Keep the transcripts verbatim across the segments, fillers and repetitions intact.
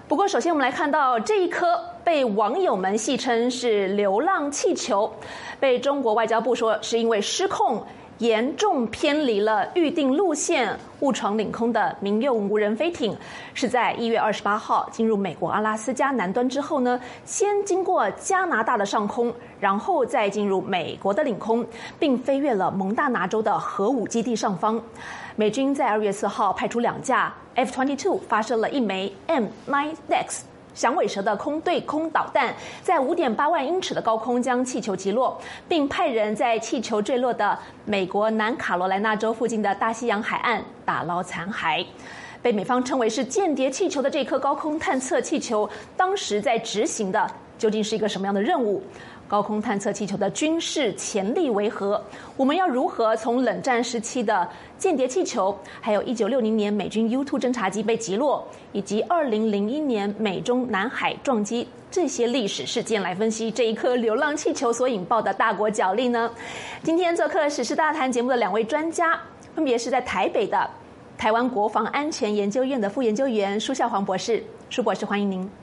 不过，首先我们来看到这一颗被网友们戏称是流浪气球，被中国外交部说是因为失控，严重偏离了预定路线，误闯领空的民用无人飞艇，是在一月二十八号进入美国阿拉斯加南端之后呢，先经过加拿大的上空，然后再进入美国的领空，并飞越了蒙大拿州的核武基地上方。美军在二月四号派出两架 F 二十二 发射了一枚 M 九 X。响尾蛇的空对空导弹在 五点八万英尺的高空将气球击落，并派人在气球坠落的美国南卡罗来纳州附近的大西洋海岸打捞残骸。被美方称为是间谍气球的这颗高空探测气球，当时在执行的究竟是一个什么样的任务？高空探测气球的军事潜力为何？我们要如何从冷战时期的间谍气球，还有一九六零年美军 U 二 侦察机被击落，以及二零零一年美中南海撞击这些历史事件来分析这一颗流浪气球所引爆的大国角力呢？今天做客时事大谈节目的两位专家，分别是在台北的台湾国防安全研究院的副研究员舒孝煌博士，舒博士欢迎您。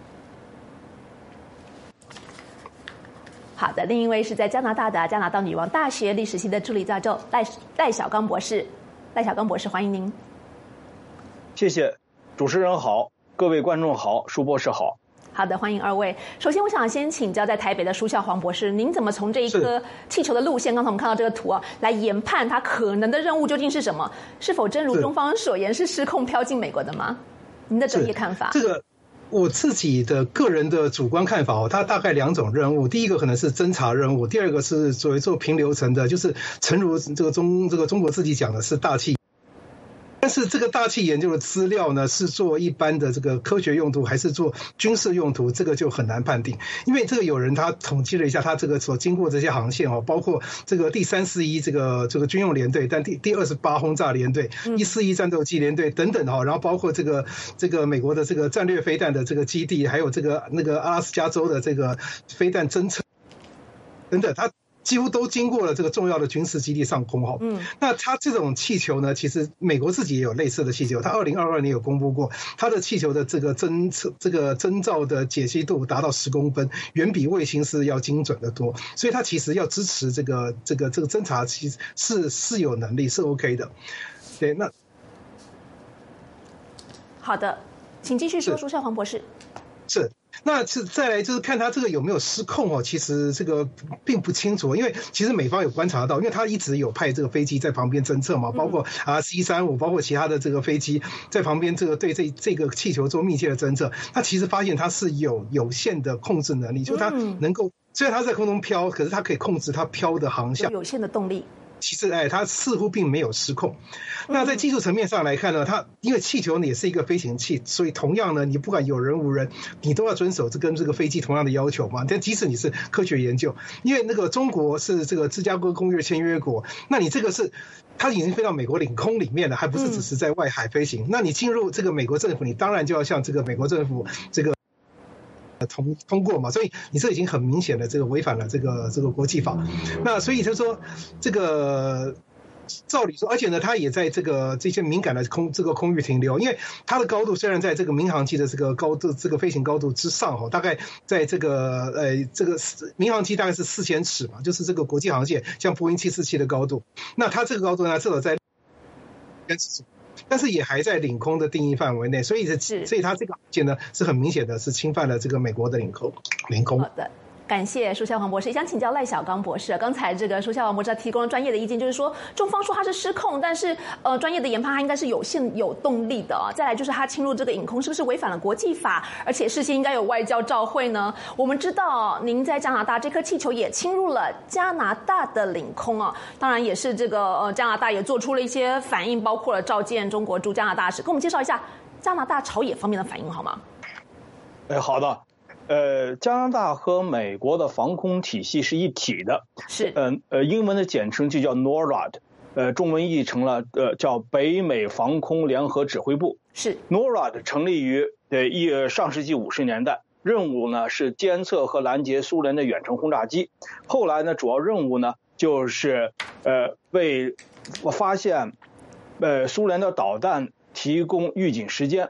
好的，另一位是在加拿大的加拿大女王大学历史系的助理教授赖赖小刚博士，赖小刚博士欢迎您。 谢谢，主持人好，各位观众好，舒博士好。 好的，欢迎二位。首先，我想先请教在台北的舒孝煌博士，您怎么从这一颗气球的路线，刚才我们看到这个图啊，来研判它可能的任务究竟是什么？是否真如中方所言是失控飘进美国的吗？您的专业看法？ 这个。我自己的个人的主观看法哦，它大概两种任务，第一个可能是侦查任务，第二个是所谓做平流层的，就是诚如这个中这个中国自己讲的是大气。但是这个大气研究的资料呢，是做一般的这个科学用途还是做军事用途，这个就很难判定。因为这个有人他统计了一下，他这个所经过这些航线哦，包括这个第三四一这个这个军用联队，但第第二十八轰炸联队、一四一战斗机联队等等哈，然后包括这个这个美国的这个战略飞弹的这个基地，还有这个那个阿拉斯加州的这个飞弹侦测等等，他几乎都经过了这个重要的军事基地上空哈，嗯，那它这种气球呢，其实美国自己也有类似的气球，它二零二二年有公布过，它的气球的这个侦测这个侦照的解析度达到十公分，远比卫星是要精准的多，所以它其实要支持这个这个这个侦察，其实是是有能力，是 OK 的。对，那好的，请继续说，舒孝煌博士。 是。那是再来就是看他这个有没有失控哦，其实这个并不清楚，因为其实美方有观察到，因为他一直有派这个飞机在旁边侦测嘛，包括啊 C 三十五，包括其他的这个飞机在旁边这个对这这个气球做密切的侦测，他其实发现它是有有限的控制能力，就是它能够虽然它在空中飘，可是它可以控制它飘的航向， 有限的动力。 其实，哎，它似乎并没有失控。那在技术层面上来看呢，它因为气球呢也是一个飞行器，所以同样呢，你不管有人无人，你都要遵守这跟这个飞机同样的要求嘛。但即使你是科学研究，因为那个中国是这个芝加哥公约签约国，那你这个是它已经飞到美国领空里面了，还不是只是在外海飞行。那你进入这个美国政府，你当然就要向这个美国政府这个。通通过嘛，所以你这已经很明显的这个违反了这个这个国际法。那所以就是说这个照理说，而且呢，它也在这个这些敏感的空这个空域停留，因为它的高度虽然在这个民航机的这个高度这个飞行高度之上哈，大概在这个呃这个民航机大概是四千尺嘛，就是这个国际航线像波音七四七的高度，那它这个高度呢至少在但是也还在领空的定义范围内，所以是所以它这个航线呢是很明显的是侵犯了这个美国的领空领空。 好的。感谢舒孝煌博士，也想请教赖小刚博士。刚才这个舒孝煌博士提供了专业的意见，就是说中方说它是失控，但是呃专业的研判它应该是有限有动力的、哦。再来就是它侵入这个领空是不是违反了国际法，而且事先应该有外交照会呢？我们知道您在加拿大这颗气球也侵入了加拿大的领空啊，当然也是这个呃加拿大也做出了一些反应，包括了召见中国驻加拿大使。跟我们介绍一下加拿大朝野方面的反应好吗？ 哎，好的。呃，加拿大和美国的防空体系是一体的， 是， 嗯 呃, 呃，英文的简称就叫 NORAD， 呃，中文译成了呃叫北美防空联合指挥部。 是 NORAD 成立于呃一上世纪五十年代，任务呢是监测和拦截苏联的远程轰炸机。后来呢，主要任务呢就是呃为发现呃苏联的导弹提供预警时间。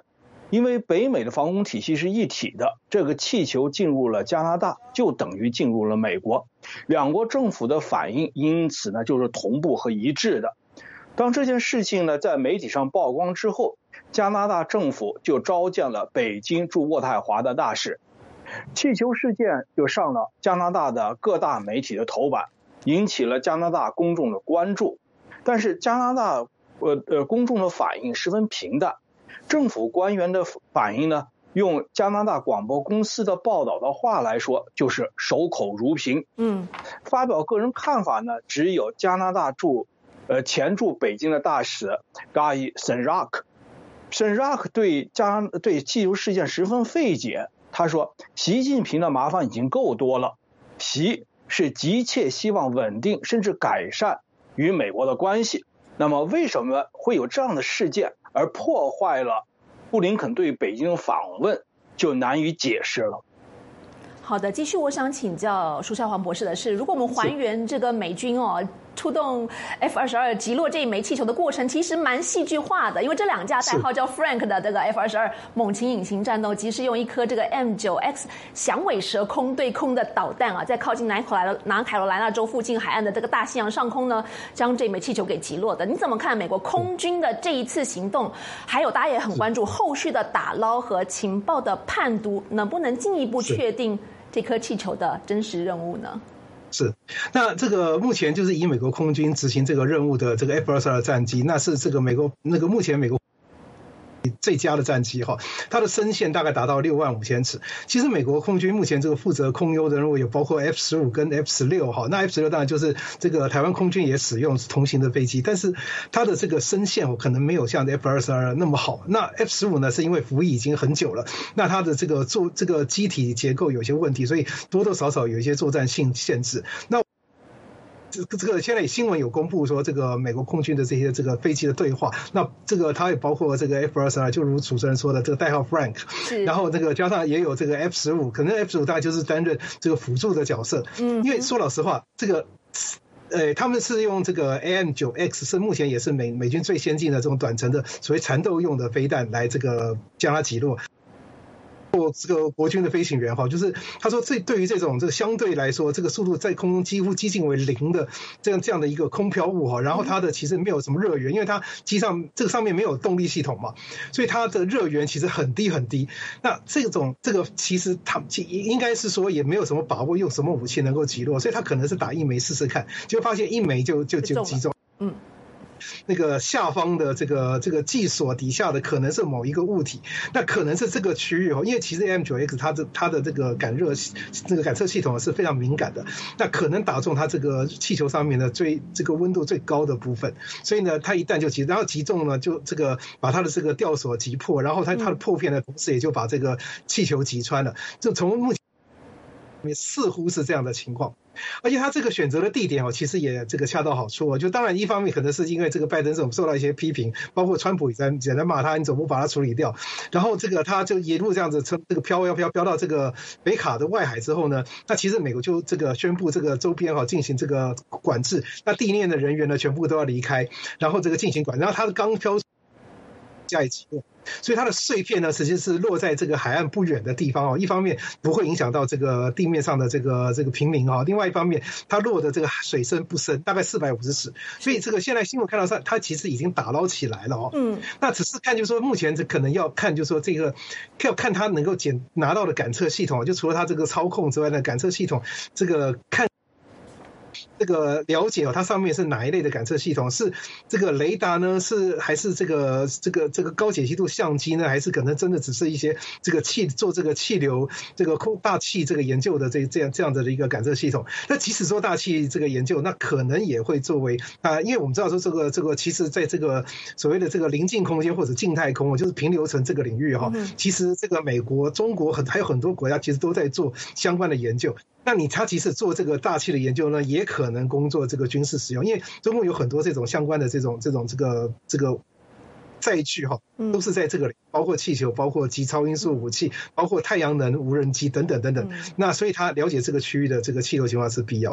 因为北美的防空体系是一体的，这个气球进入了加拿大，就等于进入了美国，两国政府的反应因此呢就是同步和一致的。当这件事情呢在媒体上曝光之后，加拿大政府就召见了北京驻渥太华的大使，气球事件就上了加拿大的各大媒体的头版，引起了加拿大公众的关注。但是加拿大呃呃公众的反应十分平淡，政府官员的反应呢，用加拿大广播公司的报道的话来说，就是守口如瓶。 嗯， 发表个人看法呢，只有加拿大驻呃前驻北京的大使 Guy Senrock。Senrock 对加对气球事件十分费解，他说，习近平的麻烦已经够多了，习是急切希望稳定甚至改善与美国的关系。那么为什么会有这样的事件而破坏了布林肯对北京访问，就难以解释了。 好的，继续我想请教舒孝煌博士的是，如果我们还原这个美军哦出动 F 二十二 击落这一枚气球的过程，其实蛮戏剧化的，因为这两架代号叫 Frank 的这个 F 二十二 猛禽隐形战斗机是用一颗这个 M 九 X 响尾蛇空对空的导弹啊，在靠近南南卡罗来纳州附近海岸的这个大西洋上空呢，将这枚气球给击落的。你怎么看美国空军的这一次行动？还有大家也很关注后续的打捞和情报的判读，能不能进一步确定这颗气球的真实任务呢？ 是，那这个目前就是以美国空军执行这个任务的这个 F 二十二 战机，那是这个美国那个目前美国最佳的战机哈，它的深线大概达到六万五千尺。其实美国空军目前这个负责空优的任务有包括 F 十五 跟 F 十六哈，那 F 十六当然就是这个台湾空军也使用同型的飞机，但是它的这个深线可能没有像 F 二十二 那么好。那 F 十五 呢，是因为服役已经很久了，那它的这个做这个机体结构有些问题，所以多多少少有一些作战性限制。那这个这个现在新闻有公布说，这个美国空军的这些这个飞机的对话，那这个它也包括这个 F 二十二，就如主持人说的这个代号 Frank， 然后这个加上也有这个 F 十五，可能 F 十五大概就是担任这个辅助的角色。嗯，因为说老实话，这个呃他们是用这个 A M 九 X 是目前也是美美军最先进的这种短程的所谓缠斗用的飞弹来这个将它击落。这个国军的飞行员哈，就是他说，这对于这种这个相对来说，这个速度在空中几乎接近为零的这样这样的一个空飘物哈，然后它的其实没有什么热源，因为它机上这个上面没有动力系统嘛，所以它的热源其实很低很低。那这种这个其实它应该是说也没有什么把握用什么武器能够击落，所以他可能是打一枚试试看，就发现一枚就就就击中，嗯。那个下方的这个这个系锁底下的可能是某一个物体，那可能是这个区域哦，因为其实 A M 九 X 它的它的这个感热这个感测系统是非常敏感的，那可能打中它这个气球上面的最这个温度最高的部分，所以呢，它一旦就击，然后击中呢，就这个把它的这个吊索击破，然后它它的破片的同时也就把这个气球击穿了，就从目前似乎是这样的情况。而且他这个选择的地点哦，其实也这个恰到好处哦。就当然一方面可能是因为这个拜登总受到一些批评，包括川普也在也在骂他，你怎么不把它处理掉？然后这个他就一路这样子从这个飘飘飘飘到这个北卡的外海之后呢，那其实美国就这个宣布这个周边哈进行这个管制，那地面的人员呢全部都要离开，然后这个进行管，然后他刚飘加以击落。所以它的碎片呢，实际是落在这个海岸不远的地方哦。一方面不会影响到这个地面上的这个这个平民哦，另外一方面它落的这个水深不深，大概四百五十尺。所以这个现在新闻看到上，它其实已经打捞起来了哦。嗯，那只是看就是说，目前这可能要看就是说这个要看它能够检拿到的感测系统，就除了它这个操控之外的感测系统，这个看。这个了解哦，它上面是哪一类的感测系统？是这个雷达呢？是还是这个这个这个高解析度相机呢？还是可能真的只是一些这个气做这个气流这个空大气这个研究的这这样这样的一个感测系统？那即使做大气这个研究，那可能也会作为啊、呃，因为我们知道说这个这个其实在这个所谓的这个临近空间或者静态空，就是平流层这个领域哈、哦，其实这个美国、中国很还有很多国家其实都在做相关的研究。那你他即使做这个大气的研究呢，也可能工作这个军事使用，因为中共有很多这种相关的这种这种这个这个载具哈，都是在这个里，包括气球，包括极超音速武器，包括太阳能无人机等等等等。那所以他了解这个区域的这个气流情况是必要的。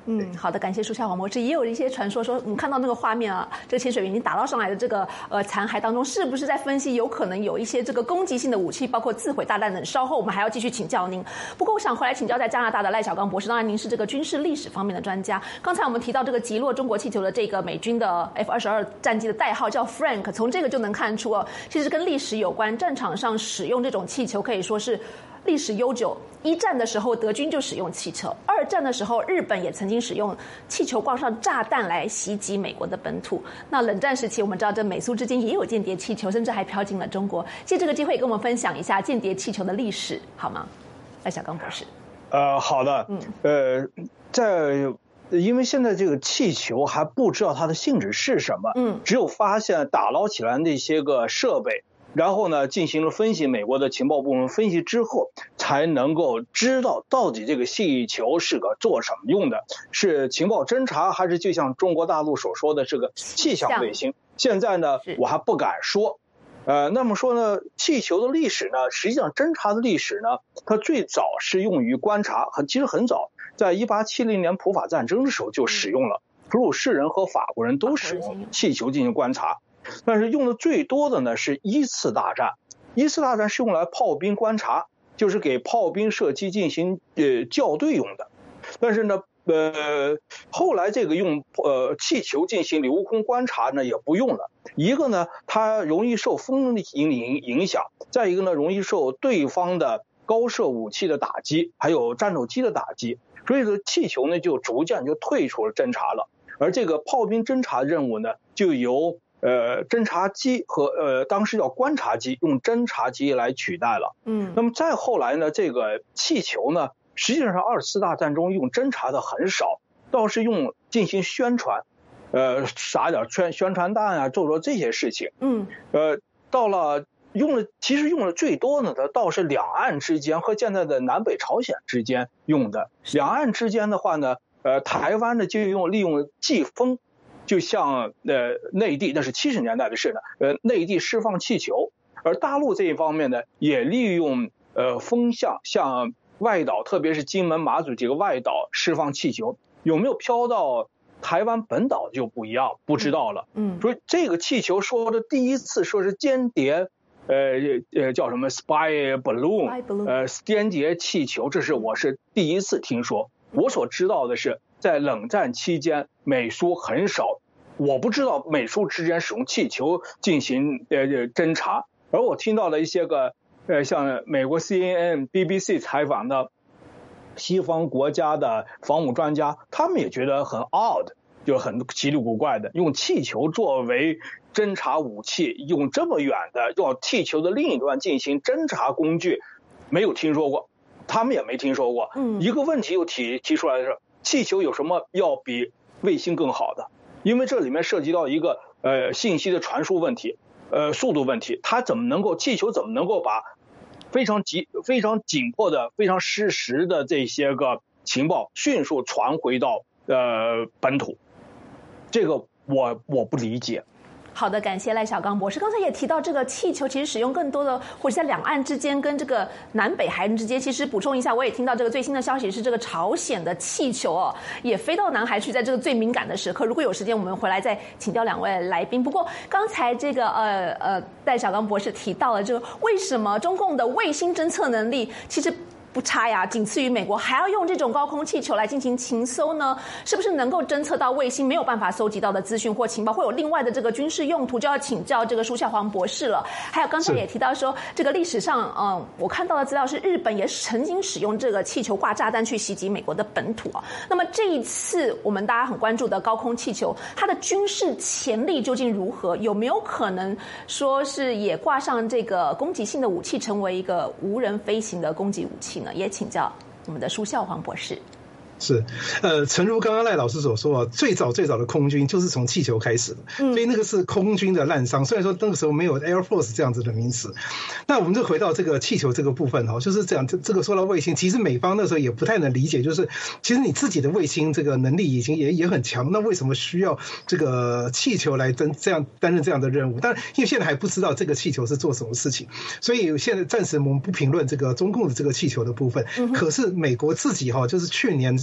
嗯，好的，感谢舒夏黄博士。也有一些传说说，我们看到那个画面啊，这个潜水员已经打捞上来的这个呃残骸当中，是不是在分析有可能有一些这个攻击性的武器，包括自毁大弹等？稍后我们还要继续请教您。不过我想回来请教在加拿大的赖小刚博士，当然您是这个军事历史方面的专家。刚才我们提到这个击落中国气球的这个美军的 F 二十二战机的代号叫 Frank， 从这个就能看出哦，其实跟历史有关，战场上使用这种气球可以说是历史悠久。一战的时候，德军就使用气球；二战的时候，日本也曾经使用气球挂上炸弹来袭击美国的本土。那冷战时期，我们知道这美苏之间也有间谍气球，甚至还飘进了中国。借这个机会跟我们分享一下间谍气球的历史，好吗？赖小刚博士。 呃，好的。嗯。呃，在因为现在这个气球还不知道它的性质是什么，嗯，只有发现打捞起来那些个设备。然后呢，进行了分析，美国的情报部门分析之后，才能够知道到底这个气球是个做什么用的，是情报侦察，还是就像中国大陆所说的这个气象卫星。现在呢，我还不敢说。呃，那么说呢，气球的历史呢，实际上侦察的历史呢，它最早是用于观察，很其实很早，在一八七零年普法战争的时候就使用了，普鲁士人和法国人都使用气球进行观察。但是用的最多的呢是一次大战，一次大战是用来炮兵观察，就是给炮兵射击进行呃校对用的。但是呢，呃，后来这个用呃气球进行留空观察呢也不用了。一个呢，它容易受风影影响；再一个呢，容易受对方的高射武器的打击，还有战斗机的打击。所以说，气球呢就逐渐就退出了侦察了。而这个炮兵侦察任务呢，就由呃，侦察机和呃，当时叫观察机，用侦察机来取代了。嗯，那么再后来呢，这个气球呢，实际上二次大战中用侦察的很少，倒是用进行宣传，呃，撒点宣宣传弹啊，做做这些事情。嗯，呃，到了用了，其实用的最多呢，它倒是两岸之间和现在的南北朝鲜之间用的。两岸之间的话呢，呃，台湾呢就用利用季风。就像呃内地，那是七十年代的事呢，呃内地释放气球，而大陆这一方面呢，也利用呃风向向外岛，特别是金门、马祖几个外岛释放气球，有没有飘到台湾本岛就不一样，不知道了。嗯，所以这个气球说的第一次说是间谍，呃呃叫什么 spy balloon， 呃间谍气球，这是我是第一次听说。我所知道的是，在冷战期间，美苏很少，我不知道美苏之间使用气球进行呃侦察，而我听到了一些个呃像美国 C N N、B B C 采访的西方国家的防务专家，他们也觉得很 odd， 就很奇里古怪的，用气球作为侦察武器，用这么远的用气球的另一端进行侦察工具，没有听说过。他们也没听说过。嗯，一个问题又提提出来的是，气球有什么要比卫星更好的？因为这里面涉及到一个呃信息的传输问题，呃速度问题，它怎么能够气球怎么能够把非常急、非常紧迫的、非常实时的这些个情报迅速传回到呃本土？这个我我不理解。 好的，感谢赖小刚博士。刚才也提到这个气球其实使用更多的，或者在两岸之间跟这个南北韩之间，其实补充一下，我也听到这个最新的消息是，这个朝鲜的气球哦也飞到南海去，在这个最敏感的时刻。如果有时间，我们回来再请教两位来宾。不过刚才这个呃呃赖小刚博士提到了这个为什么中共的卫星侦测能力其实不差呀，仅次于美国，还要用这种高空气球来进行情搜呢？是不是能够侦测到卫星没有办法搜集到的资讯或情报？会有另外的这个军事用途，就要请教这个舒孝煌博士了。还有刚才也提到说，这个历史上，嗯，我看到的资料是日本也曾经使用这个气球挂炸弹去袭击美国的本土啊。那么这一次我们大家很关注的高空气球，它的军事潜力究竟如何？有没有可能说是也挂上这个攻击性的武器，成为一个无人飞行的攻击武器？也请教我们的舒孝煌博士。 是，呃，诚如刚刚赖老师所说啊，最早最早的空军就是从气球开始的，嗯、所以那个是空军的滥觞。虽然说那个时候没有 Air Force 这样子的名词，那我们就回到这个气球这个部分哈，就是这样。这这个说到卫星，其实美方那时候也不太能理解，就是其实你自己的卫星这个能力已经也也很强，那为什么需要这个气球来担这样担任这样的任务？但因为现在还不知道这个气球是做什么事情，所以现在暂时我们不评论这个中共的这个气球的部分。嗯、可是美国自己哈，就是去年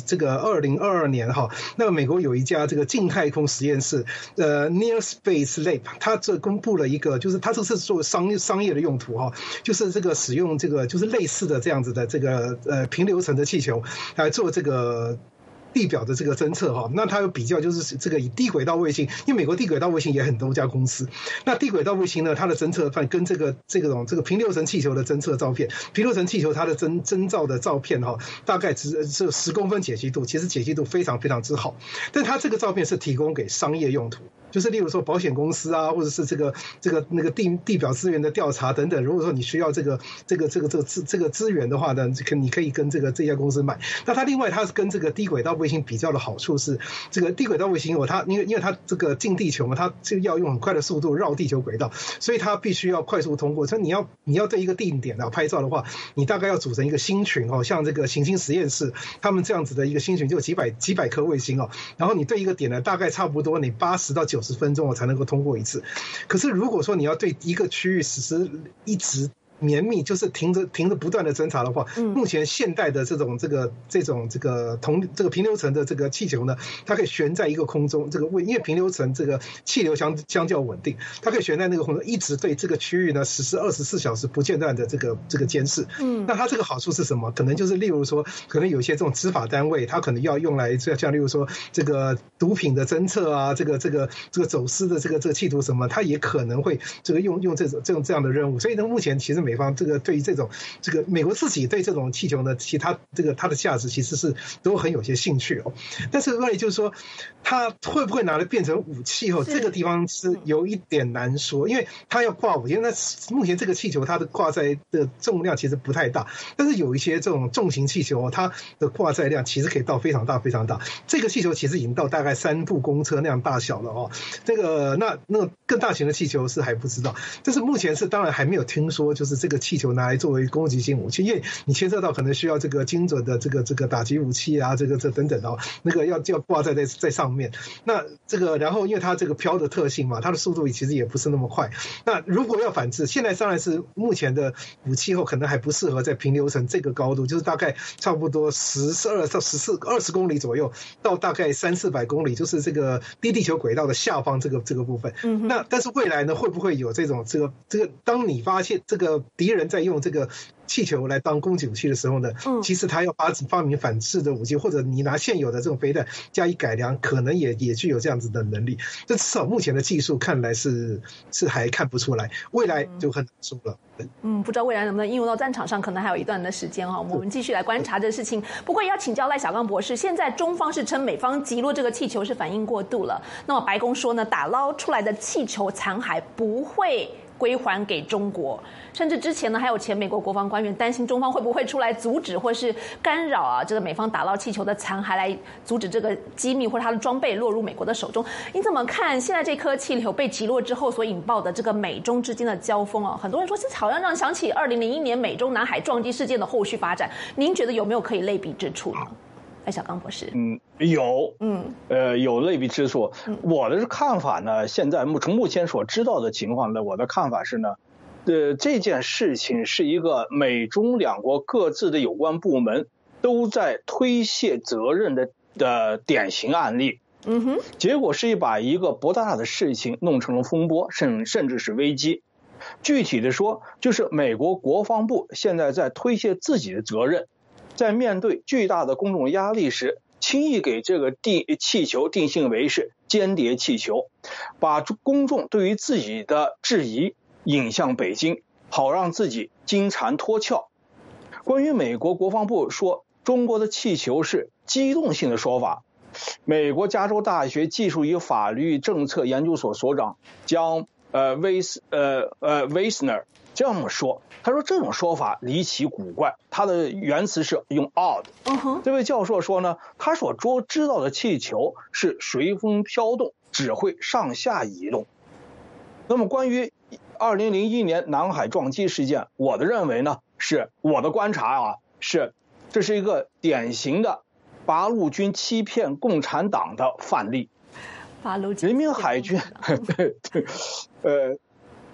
这个二零二二年哈，那美国有一家这个近太空实验室，呃 Near Space Lab， 它这公布了一个，就是它这是做商商业的用途哈，就是这个使用这个就是类似的这样子的这个呃平流层的气球来做这个地表的这个侦测哈，那它有比较就是这个以低轨道卫星，因为美国低轨道卫星也很多家公司，那低轨道卫星呢，它的侦测跟这个这个种这个平流层气球的侦测照片，平流层气球它的侦侦照的照片哈，大概只是十公分解析度，其实解析度非常非常之好，但它这个照片是提供给商业用途。就是例如说保险公司啊，或者是这个这个那个地地表资源的调查等等，如果说你需要这个这个这个这个资这个资源的话呢，你可以跟这个这家公司买。那它另外它是跟这个低轨道卫星比较的好处是，这个低轨道卫星哦，它因为因为它这个近地球嘛，它就要用很快的速度绕地球轨道，所以它必须要快速通过。所以你要你要对一个定点啊拍照的话，你大概要组成一个星群哦，像这个行星实验室他们这样子的一个星群，就几百几百颗卫星哦，然后你对一个点呢，大概差不多你八十到九十分钟才能够通过一次。可是如果说你要对一个区域实施一直绵密，就是停着停着不断的侦查的话，嗯、目前现代的这种这个这种这个同这个平流层的这个气球呢，它可以悬在一个空中，这个位因为平流层这个气流相相较稳定，它可以悬在那个空中，一直对这个区域呢实施二十四小时不间断的这个这个监视。嗯，那它这个好处是什么？可能就是例如说，可能有些这种执法单位，它可能要用来像例如说这个毒品的侦测啊，这个这个这个走私的这个这个企图什么，它也可能会这个用用这种这种这样的任务。所以呢，目前其实美方这个对于这种这个美国自己对这种气球呢，其他这个它的价值其实是都很有些兴趣哦。但是问题就是说，它会不会拿来变成武器哦？这个地方是有一点难说，因为它要挂武器。那目前这个气球它的挂载的重量其实不太大，但是有一些这种重型气球哦，它的挂载量其实可以到非常大非常大。这个气球其实已经到大概三部公车那样大小了哦。这个那那个更大型的气球是还不知道，但是目前是当然还没有听说就是这个气球拿来作为攻击性武器，因为你牵涉到可能需要这个精准的这个这个打击武器啊，这个这等等哦，那个要要挂在在在上面。那这个然后因为它这个飘的特性嘛，它的速度其实也不是那么快。那如果要反制，现在当然是目前的武器后可能还不适合在平流层这个高度，就是大概差不多十二到十四二十公里左右，到大概三四百公里，就是这个低地球轨道的下方这个这个部分。嗯，那但是未来呢，会不会有这种这个这个？当你发现这个敌人在用这个气球来当攻击武器的时候呢，嗯，其实他要发发明反制的武器，或者你拿现有的这种飞弹加以改良，可能也也具有这样子的能力。这至少目前的技术看来是是还看不出来，未来就很难说了。 嗯，不知道未来能不能应用到战场上，可能还有一段的时间哈。我们继续来观察这个事情。不过也要请教赖小刚博士，现在中方是称美方击落这个气球是反应过度了。那么白宫说呢，打捞出来的气球残骸不会归还给中国，甚至之前呢还有前美国国防官员担心中方会不会出来阻止或是干扰啊这个美方打捞气球的残骸，来阻止这个机密或者它的装备落入美国的手中。你怎么看现在这颗气球被击落之后所引爆的这个美中之间的交锋啊？很多人说这好像让人想起二零零一年美中南海撞击事件的后续发展，您觉得有没有可以类比之处呢？赖小刚博士， 嗯，有，嗯，呃，有类比之处。嗯、我的看法呢，现在目从目前所知道的情况呢，我的看法是呢，呃，这件事情是一个美中两国各自的有关部门都在推卸责任的的典型案例。嗯哼，结果是把一个不大的事情弄成了风波，甚甚至是危机。具体的说，就是美国国防部现在在推卸自己的责任。在面对巨大的公众压力时，轻易给这个地气球定性为是间谍气球，把公众对于自己的质疑引向北京，好让自己金蝉脱壳。关于美国国防部说中国的气球是机动性的说法，美国加州大学技术与法律政策研究所所长将呃威斯呃呃威斯纳这么说，他说这种说法离奇古怪，他的原词是用 odd。Uh-huh. 这位教授说呢，他所知道的气球是随风飘动，只会上下移动。那么关于二零零一年南海撞击事件，我的认为呢，是我的观察啊，是这是一个典型的八路军欺骗共产党的范例。 八路军人民海军，呃。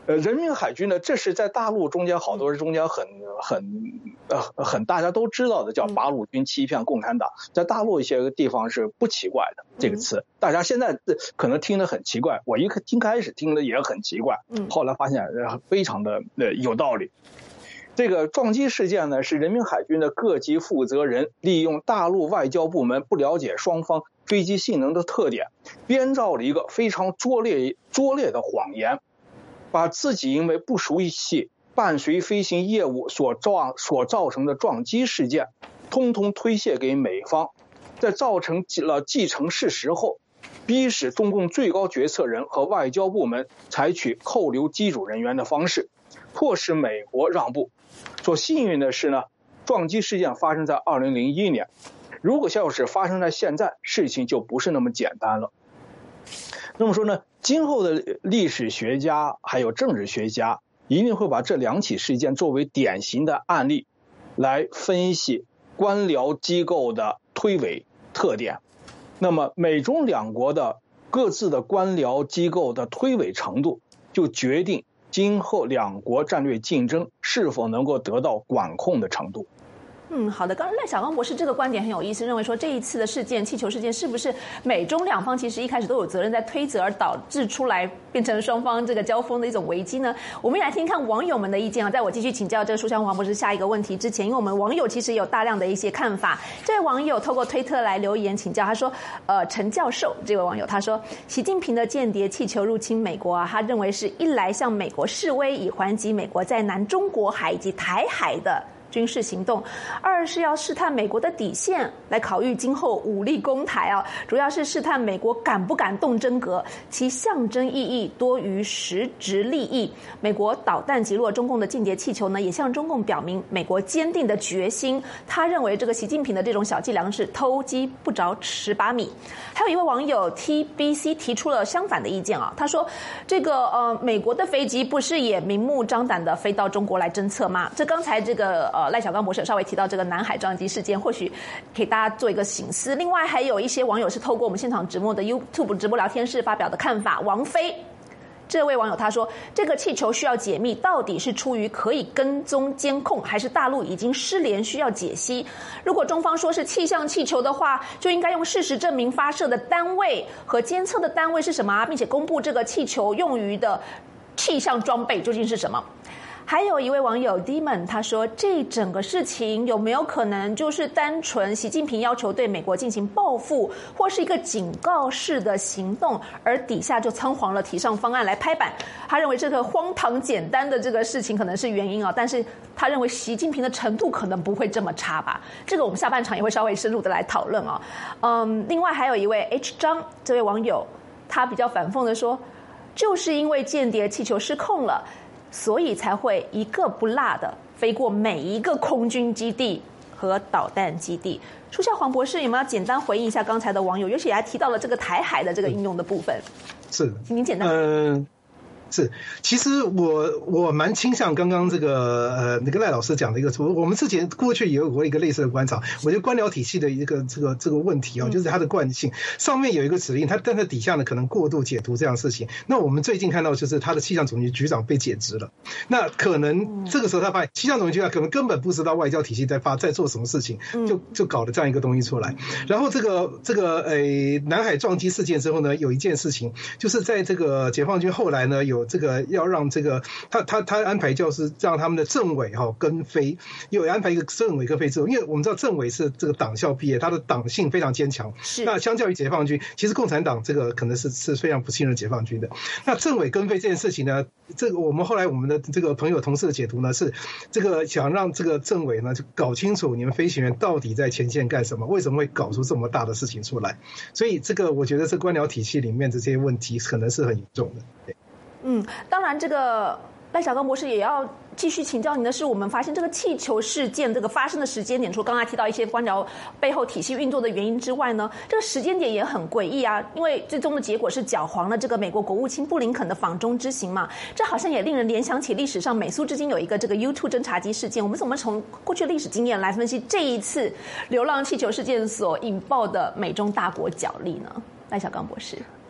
呃，人民海军呢，这是在大陆中间好多人中间很很呃很大家都知道的，叫八路军欺骗共产党，在大陆一些地方是不奇怪的这个词，大家现在可能听得很奇怪，我一听开始听的也很奇怪，后来发现非常的呃有道理。这个撞击事件呢，是人民海军的各级负责人利用大陆外交部门不了解双方飞机性能的特点，编造了一个非常拙劣拙劣的谎言，把自己因为不熟悉伴随飞行业务所造所造成的撞击事件，通通推卸给美方，在造成了既成事实后，逼使中共最高决策人和外交部门采取扣留机组人员的方式，迫使美国让步。所幸运的是呢，撞击事件发生在二零零一年，如果要是发生在现在，事情就不是那么简单了。那么说呢，今后的历史学家还有政治学家一定会把这两起事件作为典型的案例来分析官僚机构的推诿特点。那么美中两国的各自的官僚机构的推诿程度，就决定今后两国战略竞争是否能够得到管控的程度。 嗯，好的。刚刚赖小刚博士这个观点很有意思，认为说这一次的事件，气球事件，是不是美中两方其实一开始都有责任在推责，而导致出来变成双方这个交锋的一种危机呢？我们也来听看网友们的意见啊。在我继续请教这个书香黄博士下一个问题之前，因为我们网友其实有大量的一些看法。这位网友透过推特来留言请教，他说：“呃，陈教授这位网友他说，习近平的间谍气球入侵美国啊，他认为是一来向美国示威，以还击美国在南中国海以及台海的军事行动；二是要试探美国的底线，来考虑今后武力攻台啊，主要是试探美国敢不敢动真格，其象征意义多于实质利益。美国导弹击落中共的间谍气球呢，也向中共表明美国坚定的决心。他认为这个习近平的这种小伎俩是偷鸡不着蚀把米。”还有一位网友 T B C 提出了相反的意见啊，他说：“这个呃，美国的飞机不是也明目张胆的飞到中国来侦测吗？这刚才这个呃。”呃，赖小刚博士有稍微提到这个南海撞击事件，或许给大家做一个省思。另外，还有一些网友是透过我们现场直播的 YouTube 直播聊天室发表的看法。王菲这位网友他说，这个气球需要解密，到底是出于可以跟踪监控，还是大陆已经失联需要解析？如果中方说是气象气球的话，就应该用事实证明发射的单位和监测的单位是什么啊，并且公布这个气球用于的气象装备究竟是什么。还有一位网友 Demon 他说，这整个事情有没有可能就是单纯习近平要求对美国进行报复，或是一个警告式的行动，而底下就仓皇了提上方案来拍板。他认为这个荒唐简单的这个事情可能是原因啊，但是他认为习近平的程度可能不会这么差吧。这个我们下半场也会稍微深入的来讨论啊。嗯，另外还有一位 H 张这位网友，他比较反讽的说，就是因为间谍气球失控了，所以才会一个不落的飞过每一个空军基地和导弹基地。书孝黄博士有没有简单回应一下刚才的网友，尤其还提到了这个台海的这个应用的部分？ 是， 请您简单。 嗯。是，其实我我蛮倾向刚刚这个呃那个赖老师讲的一个，我们之前过去也有过一个类似的观察，我觉得官僚体系的一个这个这个问题啊，就是它的惯性，上面有一个指令，它但它底下呢可能过度解读这样的事情。那我们最近看到就是他的气象总局局长被解职了，那可能这个时候他发现气象总局局长可能根本不知道外交体系在发在做什么事情，就就搞了这样一个东西出来。然后这个这个呃南海撞击事件之后呢，有一件事情就是在这个解放军后来呢有。这个要让这个他他他安排就是让他们的政委哈、哦、跟飞，有安排一个政委跟飞制度，因为我们知道政委是这个党校毕业，他的党性非常坚强。是。那相较于解放军，其实共产党这个可能是是非常不信任解放军的。那政委跟飞这件事情呢，这个我们后来我们的这个朋友同事的解读呢是，这个想让这个政委呢就搞清楚你们飞行员到底在前线干什么，为什么会搞出这么大的事情出来。所以这个我觉得这官僚体系里面的这些问题可能是很严重的。对。 嗯，当然，这个赖小刚博士也要继续请教您的是，我们发现这个气球事件这个发生的时间点，除了刚才提到一些官僚背后体系运作的原因之外呢，这个时间点也很诡异啊，因为最终的结果是搅黄了这个美国国务卿布林肯的访中之行嘛，这好像也令人联想起历史上美苏之间有一个这个 U 二 侦察机事件。我们怎么从过去的历史经验来分析这一次流浪气球事件所引爆的美中大国角力呢？赖小刚博士。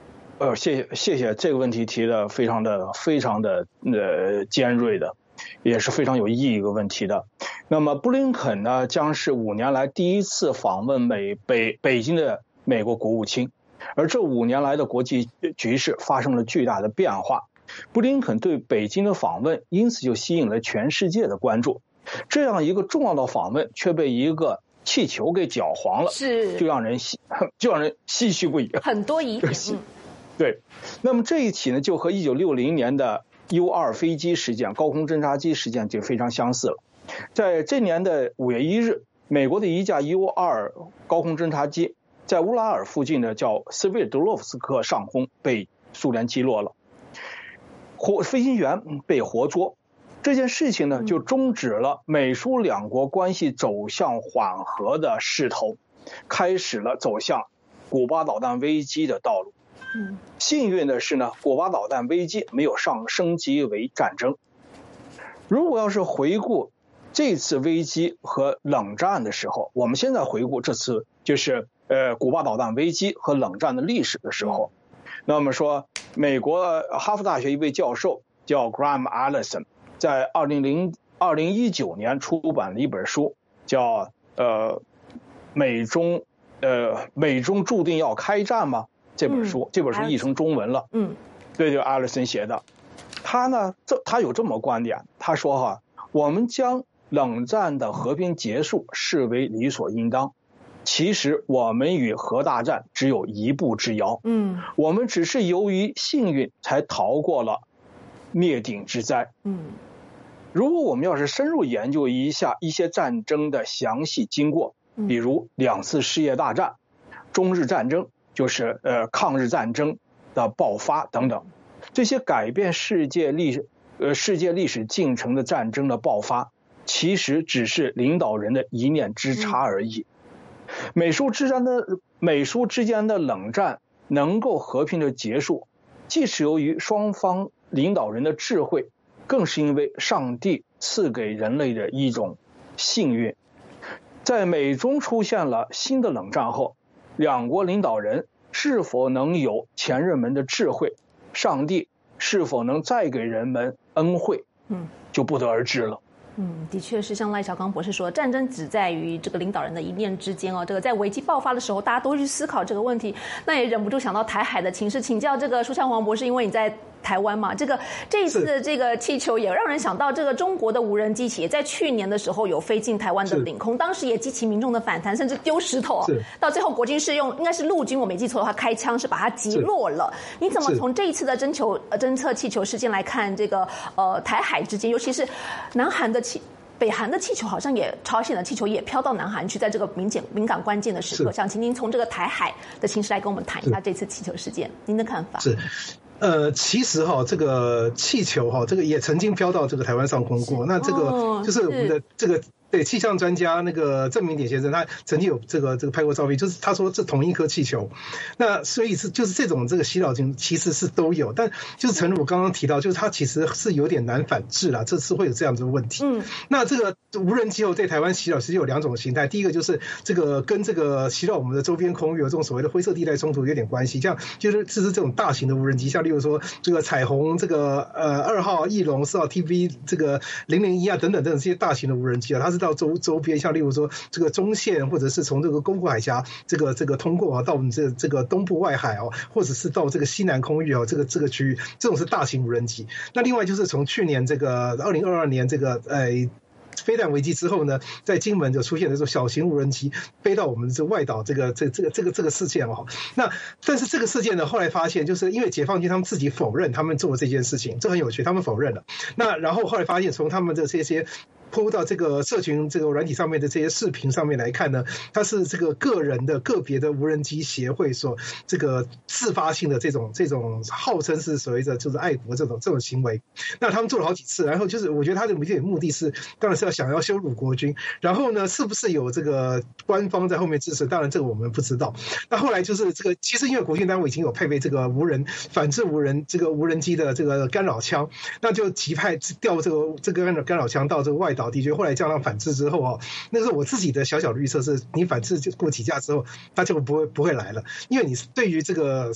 呃，谢谢谢谢，这个问题提的非常的非常的呃尖锐的，也是非常有意义一个问题的。那么布林肯呢，将是五年来第一次访问美北北京的美国国务卿，而这五年来的国际局势发生了巨大的变化。布林肯对北京的访问，因此就吸引了全世界的关注。这样一个重要的访问，却被一个气球给搅黄了， 是就让人就让人唏嘘不已， 很多疑点。嗯， 对。那么这一起呢，就和一九六零年的 U 二飞机事件、高空侦察机事件就非常相似了。在这年的五月一日，美国的一架 U 二高空侦察机在乌拉尔附近的叫斯维德洛夫斯克上空被苏联击落了，活飞行员被活捉。这件事情呢，就终止了美苏两国关系走向缓和的势头，开始了走向古巴导弹危机的道路。 嗯， 幸运的是呢，古巴导弹危机没有上升级为战争。如果要是回顾这次危机和冷战的时候，我们现在回顾这次就是呃古巴导弹危机和冷战的历史的时候，那么说美国哈佛大学一位教授叫 Graham Allison，在二零零二零一九年出版了一本书，叫呃美中呃美中注定要开战吗？这本书、嗯、这本书译成中文了。嗯，对，就艾勒森写的。他呢，这他有这么观点，他说哈，我们将冷战的和平结束视为理所应当。其实我们与核大战只有一步之遥。嗯，我们只是由于幸运才逃过了灭顶之灾。嗯。如果我们要是深入研究一下一些战争的详细经过，比如两次世界大战、中日战争，就是呃抗日战争的爆发等等，这些改变世界历史呃世界历史进程的战争的爆发，其实只是领导人的一念之差而已。美苏之间的美苏之间的冷战能够和平的结束，既是由于双方领导人的智慧，更是因为上帝赐给人类的一种幸运。在美中出现了新的冷战后，两国领导人是否能有前人们的智慧，上帝是否能再给人们恩惠，嗯，就不得而知了。 嗯，的确是像赖小刚博士说，战争只在于这个领导人的一念之间哦。这个在危机爆发的时候，大家都去思考这个问题，那也忍不住想到台海的情势，请教这个舒昌黄博士，因为你在台湾嘛，这个这一次的这个气球也让人想到，这个中国的无人机也在去年的时候有飞进台湾的领空，当时也激起民众的反弹，甚至丢石头、哦。到最后国军是用应该是陆军，我没记错的话，开枪是把它击落了。你怎么从这一次的侦球呃侦测气球事件来看，这个呃台海之间，尤其是南韩的气？北韩的气球好像也，朝鲜的气球也飘到南韩去，在这个敏感敏感关键的时刻，想请您从这个台海的情势来跟我们谈一下这次气球事件，您的看法？ 是，呃，其实哈，这个气球哈，这个也曾经飘到这个台湾上空过，那这个就是我们的这个。对，气象专家那个郑明典先生，他曾经有这个这个拍过照片，就是他说这同一颗气球，那所以是就是这种这个洗脑经其实是都有，但就是诚如我刚刚提到，就是它其实是有点难反制啦，这次会有这样子的问题。嗯，那这个无人机在台湾洗脑其实有两种形态，第一个就是这个跟这个洗脑我们的周边空域有这种所谓的灰色地带冲突有点关系，像就是这是这种大型的无人机，像例如说这个彩虹这个呃二号翼龙四号 T V 这个零零一啊等等等等这些大型的无人机啊，它是到周周边，像例如说这个中线，或者是从这个宫古海峡这个这个通过啊，到我们这这个东部外海哦，或者是到这个西南空域哦，这个这个区域，这种是大型无人机。那另外就是从去年这个二零二二年这个呃。飞弹危机之后呢，在金门就出现了这种小型无人机飞到我们这外岛这个这这个这个这个事件哦。那但是这个事件呢，后来发现就是因为解放军他们自己否认他们做这件事情，这很有趣，他们否认了。那然后后来发现从他们的这些po到这个社群这个软体上面的这些视频上面来看呢，它是这个个人的个别的无人机协会所这个自发性的这种这种号称是所谓的就是爱国这种这种行为。那他们做了好几次，然后就是我觉得他的目的是当然是要想要羞辱国军，然后呢是不是有这个官方在后面支持，当然这个我们不知道。那后来就是这个其实因为国军单位已经有配备这个无人反制无人这个无人机的这个干扰枪，那就急派调这个这个干扰枪到这个外岛地区，后来加上反制之后哦，那是我自己的小小的预测是，你反制过几架之后，它就不会不会来了，因为你对于这个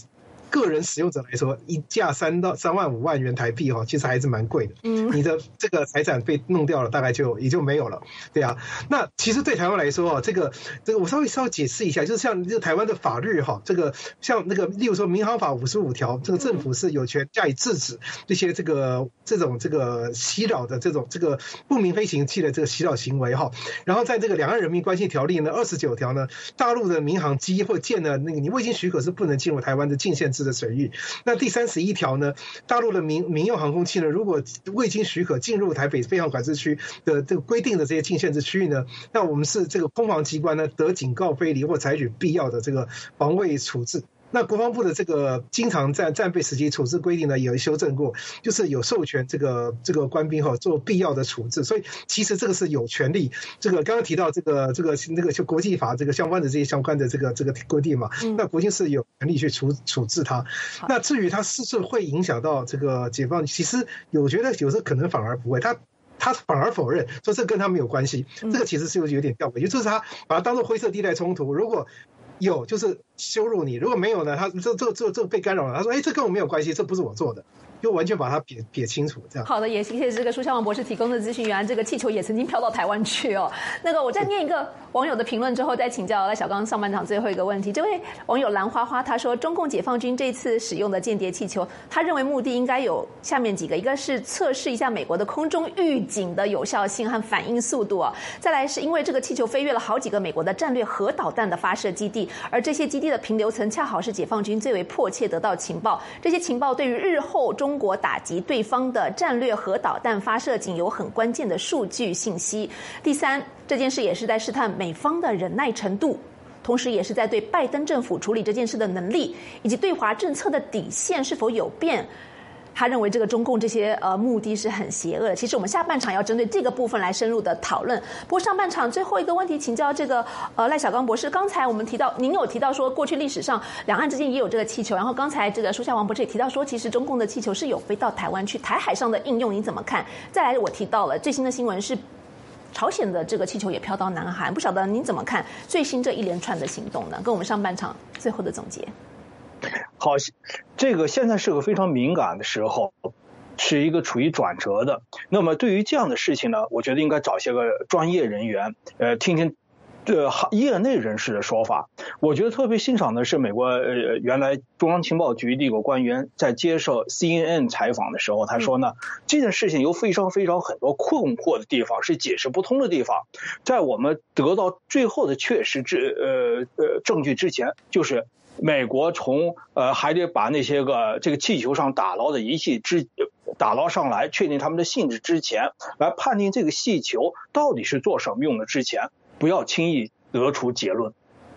个人使用者来说，一架三到三万五万元台币哈，其实还是蛮贵的。嗯，你的这个财产被弄掉了，大概就也就没有了，对啊。那其实对台湾来说哦，这个这个我稍微稍微解释一下，就是像这个台湾的法律哈，这个像那个例如说民航法五十五条，这个政府是有权加以制止这些这个这种这个袭扰的这种这个不明飞行器的这个袭扰行为哈。然后在这个两岸人民关系条例呢二十九条呢，大陆的民航机或舰呢，那个你未经许可是不能进入台湾的境限制的水域。那第三十一条呢，大陆的民民用航空器呢，如果未经许可进入台北飞航管制区的这个规定的这些境限制区域呢，那我们是这个空防机关呢得警告飞离或采取必要的这个防卫处置。那国防部的这个经常战战备时期处置规定呢，有修正过，就是有授权这个这个官兵哈做必要的处置，所以其实这个是有权利。这个刚刚提到这个这个那个就国际法这个相关的这些相关的这个这个规定嘛，那国军是有权利去处处置它。那至于它是不是会影响到这个解放，其实我觉得有时候可能反而不会，他。他反而否认说这跟他没有关系，这个其实是有点吊诡，也就是他把它当作灰色地带冲突。如果有就是羞辱你，如果没有呢，他这这这这被干扰了，他说哎，这跟我没有关系，这不是我做的。就完全把它撇撇清楚，这样。 好的，也谢谢这个苏孝王博士提供的资讯。原来这个气球也曾经飘到台湾去哦。那个我再念一个网友的评论之后，再请教赖小刚上半场最后一个问题。这位网友兰花花他说，中共解放军这次使用的间谍气球，他认为目的应该有下面几个：一个是测试一下美国的空中预警的有效性和反应速度啊；再来是因为这个气球飞越了好几个美国的战略核导弹的发射基地，而这些基地的平流层恰好是解放军最为迫切得到情报，这些情报对于日后中中国打击对方的战略核导弹发射井有很关键的数据信息。第三，这件事也是在试探美方的忍耐程度，同时也是在对拜登政府处理这件事的能力以及对华政策的底线是否有变。他认为这个中共这些呃目的是很邪恶的。其实我们下半场要针对这个部分来深入的讨论。不过上半场最后一个问题，请教这个呃赖小刚博士。刚才我们提到，您有提到说过去历史上两岸之间也有这个气球，然后刚才这个苏孝王博士也提到说，其实中共的气球是有飞到台湾去，台海上的应用你怎么看？再来，我提到了最新的新闻是朝鲜的这个气球也飘到南韩，不晓得您怎么看最新这一连串的行动呢？跟我们上半场最后的总结。 好，这个现在是个非常敏感的时候，是一个处于转折的。那么对于这样的事情呢，我觉得应该找些个专业人员，呃，听听呃业内人士的说法。我觉得特别欣赏的是美国呃原来中央情报局的一个官员在接受 C N N 采访的时候，他说呢，这件事情有非常非常很多困惑的地方，是解释不通的地方。在我们得到最后的确实之呃呃证据之前，就是美国从呃还得把那些个这个气球上打捞的仪器之打捞上来，确定它们的性质之前，来判定这个气球到底是做什么用的之前，不要轻易得出结论。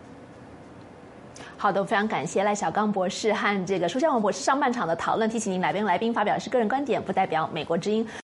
好的，非常感谢赖小刚博士和这个苏孝王博士上半场的讨论。提醒您，来宾来宾发表的是个人观点，不代表美国之音。